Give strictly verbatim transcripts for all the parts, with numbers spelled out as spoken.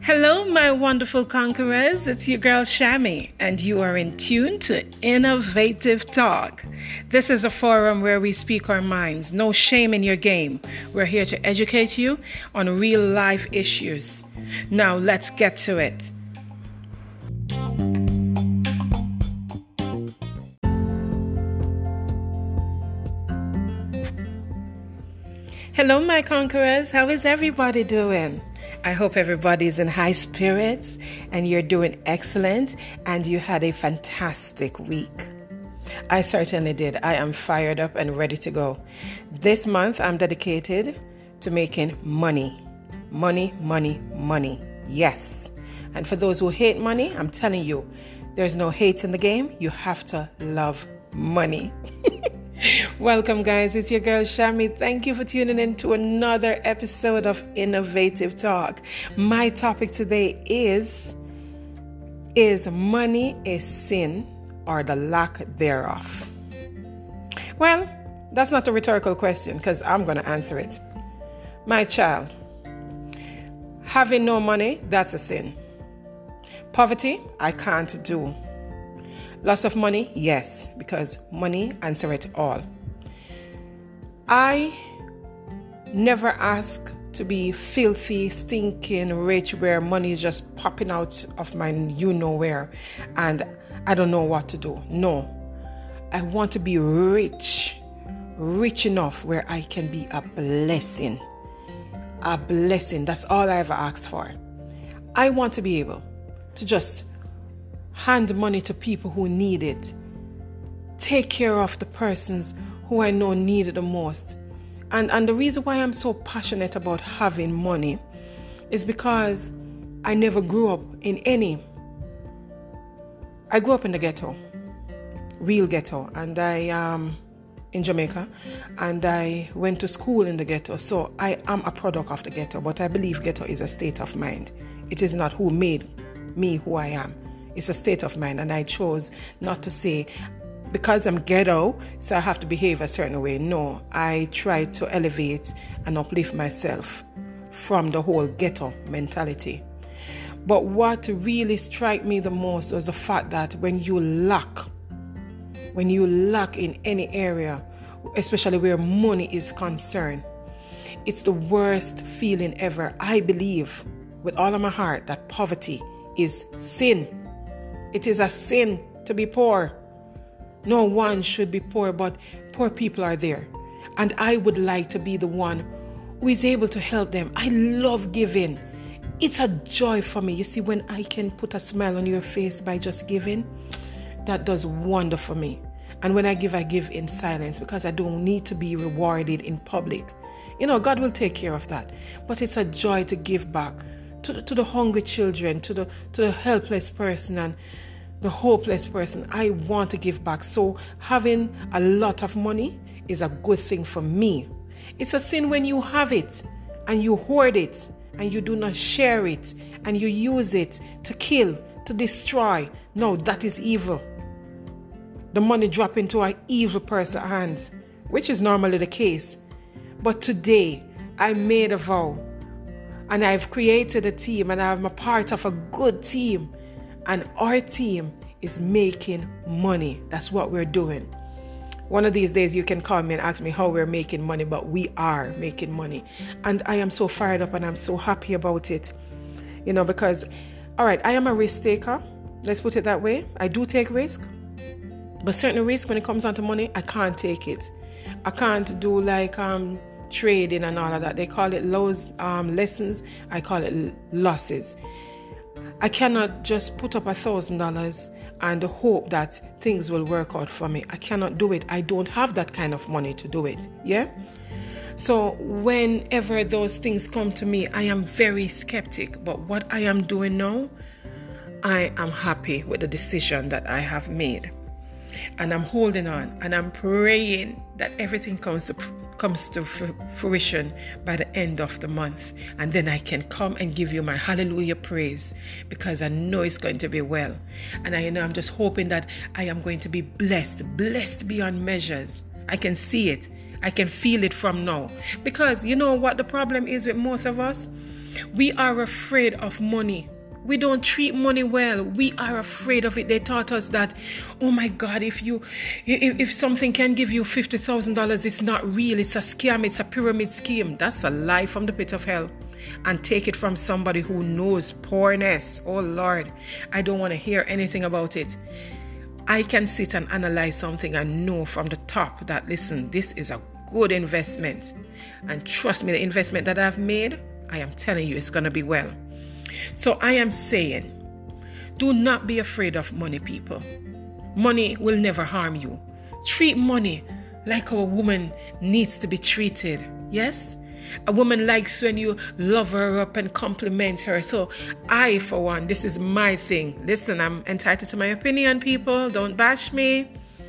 Hello, my wonderful conquerors. It's your girl Shami, and you are in tune to Innovative Talk. This is a forum where we speak our minds. No shame in your game. We're here to educate you on real life issues. Now, let's get to it. Hello, my conquerors. How is everybody doing? I hope everybody's in high spirits and you're doing excellent and you had a fantastic week. I certainly did. I am fired up and ready to go. This month, I'm dedicated to making money. Money, money, money. Yes. And for those who hate money, I'm telling you, there's no hate in the game. You have to love money. Welcome, guys. It's your girl Shami. Thank you for tuning in to another episode of Innovative Talk. My topic today is, is money a sin or the lack thereof? Well, that's not a rhetorical question because I'm going to answer it. My child, having no money, that's a sin. Poverty, I can't do. Loss of money? Yes, because money answers it all. I never ask to be filthy, stinking rich where money is just popping out of my you-know-where and I don't know what to do. No, I want to be rich, rich enough where I can be a blessing. A blessing, that's all I ever asked for. I want to be able to just hand money to people who need it. Take care of the persons who I know need it the most. And, and the reason why I'm so passionate about having money is because I never grew up in any. I grew up in the ghetto, real ghetto, and I um in Jamaica, and I went to school in the ghetto. So I am a product of the ghetto, but I believe ghetto is a state of mind. It is not who made me who I am. It's a state of mind, and I chose not to say, because I'm ghetto, so I have to behave a certain way. No, I try to elevate and uplift myself from the whole ghetto mentality. But what really struck me the most was the fact that when you lack, when you lack in any area, especially where money is concerned, it's the worst feeling ever. I believe with all of my heart that poverty is sin. It is a sin to be poor. No one should be poor, but poor people are there. And I would like to be the one who is able to help them. I love giving. It's a joy for me. You see, when I can put a smile on your face by just giving, that does wonder for me. And when I give, I give in silence because I don't need to be rewarded in public. You know, God will take care of that. But it's a joy to give back to the, to the hungry children, to the to the helpless person and the hopeless person. I want to give back. So having a lot of money is a good thing for me. It's a sin when you have it and you hoard it and you do not share it and you use it to kill, to destroy. No, that is evil. The money drop into an evil person's hands, which is normally the case. But today, I made a vow and I've created a team and I'm a part of a good team. And our team is making money. That's what we're doing. One of these days you can call me and ask me how we're making money, but we are making money. And I am so fired up and I'm so happy about it. You know, because, all right, I am a risk taker. Let's put it that way. I do take risk. But certain risk when it comes down to money, I can't take it. I can't do like um trading and all of that. They call it lows, um, lessons. I call it losses. I cannot just put up a thousand dollars and hope that things will work out for me. I cannot do it. I don't have that kind of money to do it. Yeah. So whenever those things come to me, I am very skeptic. But what I am doing now, I am happy with the decision that I have made. And I'm holding on and I'm praying that everything comes to comes to fruition by the end of the month, and then I can come and give you my hallelujah praise because I know it's going to be well. And I you know I'm just hoping that I am going to be blessed blessed beyond measures. I can see it. I can feel it from now. Because you know what the problem is with most of us? We are afraid of money. We don't treat money well. We are afraid of it. They taught us that, oh my God, if you, if, if something can give you fifty thousand dollars, it's not real. It's a scam. It's a pyramid scheme. That's a lie from the pit of hell. And take it from somebody who knows poorness. Oh Lord, I don't want to hear anything about it. I can sit and analyze something and know from the top that, listen, this is a good investment. And trust me, the investment that I've made, I am telling you, it's going to be well. So I am saying, do not be afraid of money, people. Money will never harm you. Treat money like a woman needs to be treated. Yes? A woman likes when you love her up and compliment her. So I, for one, this is my thing. Listen, I'm entitled to my opinion, people. Don't bash me.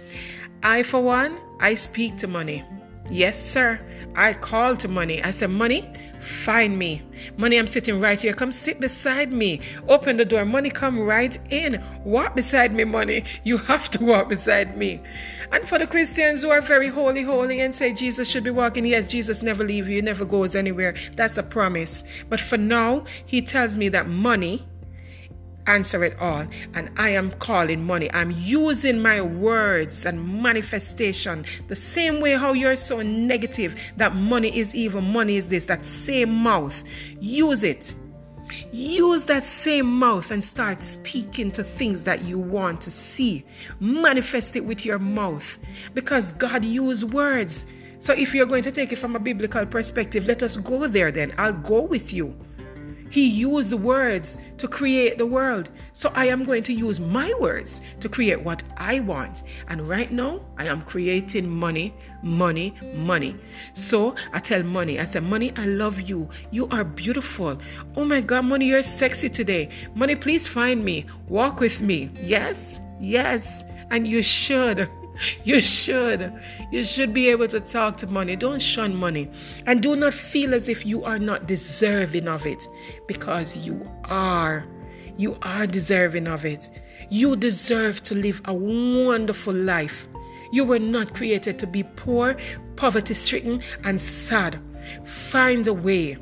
I, for one, I speak to money. Yes, sir. I call to money. I say, money, find me. Money, I'm sitting right here. Come sit beside me. Open the door. Money, come right in. Walk beside me, money. You have to walk beside me. And for the Christians who are very holy, holy and say Jesus should be walking, yes, Jesus never leaves you. He never goes anywhere. That's a promise. But for now, he tells me that money answer it all, and I am calling money. I'm using my words and manifestation the same way how you're so negative that money is evil, money is this, that same mouth. Use it. Use that same mouth and start speaking to things that you want to see. Manifest it with your mouth, because God used words. So if you're going to take it from a biblical perspective, let us go there then. I'll go with you. He used the words to create the world. So I am going to use my words to create what I want. And right now, I am creating money, money, money. So I tell money, I say, money, I love you. You are beautiful. Oh my God, money, you're sexy today. Money, please find me. Walk with me. Yes, yes. And you should. You should. You should be able to talk to money. Don't shun money. And do not feel as if you are not deserving of it, because you are. You are deserving of it. You deserve to live a wonderful life. You were not created to be poor, poverty-stricken, and sad. Find a way.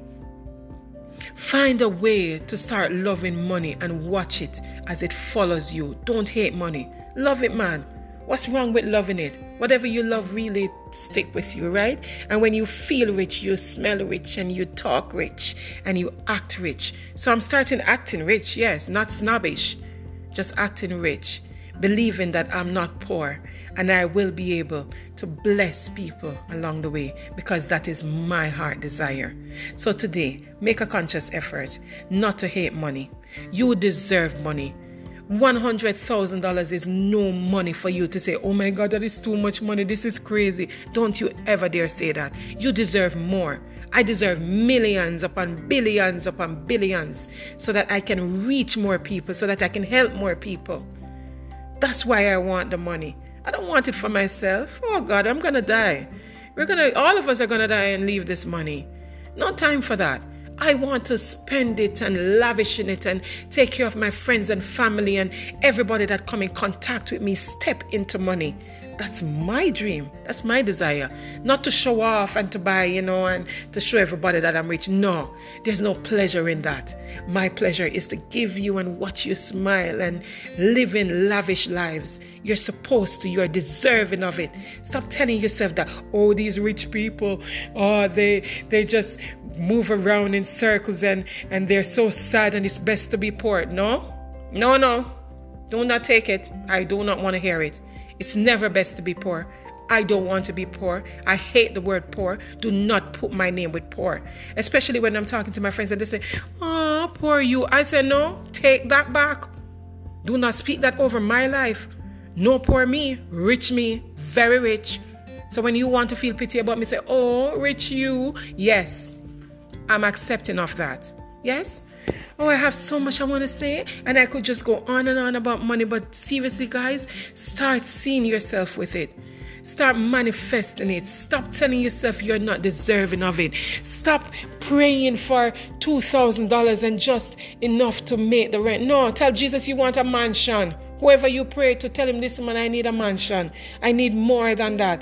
Find a way to start loving money and watch it as it follows you. Don't hate money. Love it, man. What's wrong with loving it? Whatever you love really stick with you, right? And when you feel rich, you smell rich, and you talk rich, and you act rich. So I'm starting acting rich, yes, not snobbish, just acting rich, believing that I'm not poor, and I will be able to bless people along the way, because that is my heart desire. So today, make a conscious effort not to hate money. You deserve money. one hundred thousand dollars is no money for you to say, oh my God, that is too much money. This is crazy. Don't you ever dare say that. You deserve more. I deserve millions upon billions upon billions so that I can reach more people, so that I can help more people. That's why I want the money. I don't want it for myself. Oh God, I'm going to die. We're going to, all of us are going to die and leave this money. No time for that. I want to spend it and lavish in it and take care of my friends and family and everybody that come in contact with me. Step into money. That's my dream. That's my desire. Not to show off and to buy, you know, and to show everybody that I'm rich. No, there's no pleasure in that. My pleasure is to give you and watch you smile and live in lavish lives. You're supposed to. You're deserving of it. Stop telling yourself that, oh, these rich people, oh, they they just move around in circles and, and they're so sad and it's best to be poor. No, no, no. Do not take it. I do not want to hear it. It's never best to be poor. I don't want to be poor. I hate the word poor. Do not put my name with poor. Especially when I'm talking to my friends and they say, oh, poor you. I say, no, take that back. Do not speak that over my life. No poor me, rich me, very rich. So when you want to feel pity about me, say, oh, rich you. Yes, I'm accepting of that. Yes. Oh, I have so much I want to say, and I could just go on and on about money, but seriously, guys, start seeing yourself with it. Start manifesting it. Stop telling yourself you're not deserving of it. Stop praying for two thousand dollars and just enough to make the rent. No, tell Jesus you want a mansion. Whoever you pray to, tell him, listen, man, I need a mansion. I need more than that.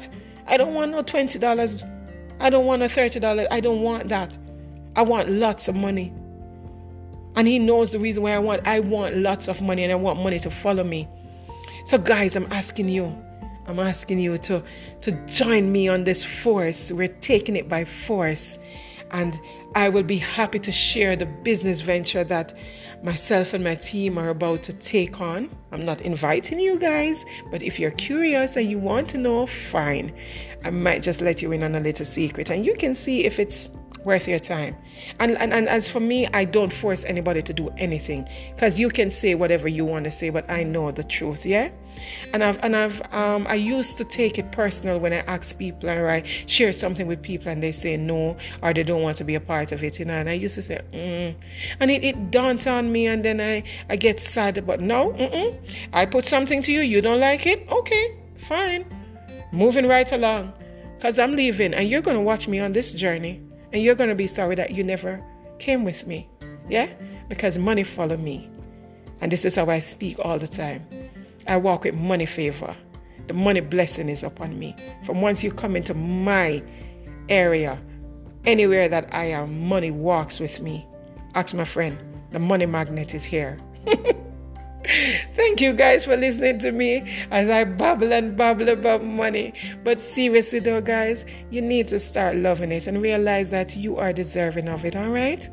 I don't want no twenty dollars. I don't want no thirty dollars. I don't want that. I want lots of money. And he knows the reason why I want. I want lots of money, and I want money to follow me. So guys, I'm asking you. I'm asking you to, to join me on this force. We're taking it by force. And I will be happy to share the business venture that myself and my team are about to take on. I'm not inviting you guys, but if you're curious and you want to know, fine. I might just let you in on a little secret, and you can see if it's worth your time. And, and, and as for me, I don't force anybody to do anything, because you can say whatever you want to say, but I know the truth, yeah? And I've and I've um I used to take it personal when I ask people, or I share something with people and they say no, or they don't want to be a part of it, you know. And I used to say, mm. and it, it dawned on me, and then I, I get sad. But no, mm-mm. I put something to you, you don't like it? Okay, fine. Moving right along, because I'm leaving, and you're going to watch me on this journey, and you're going to be sorry that you never came with me, yeah? Because money follow me, and this is how I speak all the time. I walk with money favor. The money blessing is upon me. From once you come into my area, anywhere that I am, money walks with me. Ask my friend, the money magnet is here. Thank you guys for listening to me as I babble and babble about money. But seriously though, guys, you need to start loving it and realize that you are deserving of it, all right?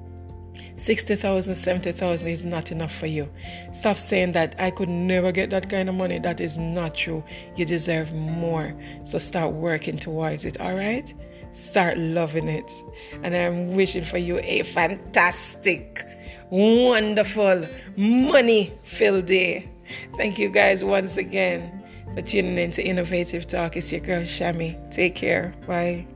sixty thousand, seventy thousand is not enough for you. Stop saying that I could never get that kind of money. That is not true. You deserve more. So start working towards it, all right? Start loving it. And I'm wishing for you a fantastic, wonderful, money-filled day. Thank you guys once again for tuning in to Innovative Talk. It's your girl, Shami. Take care. Bye.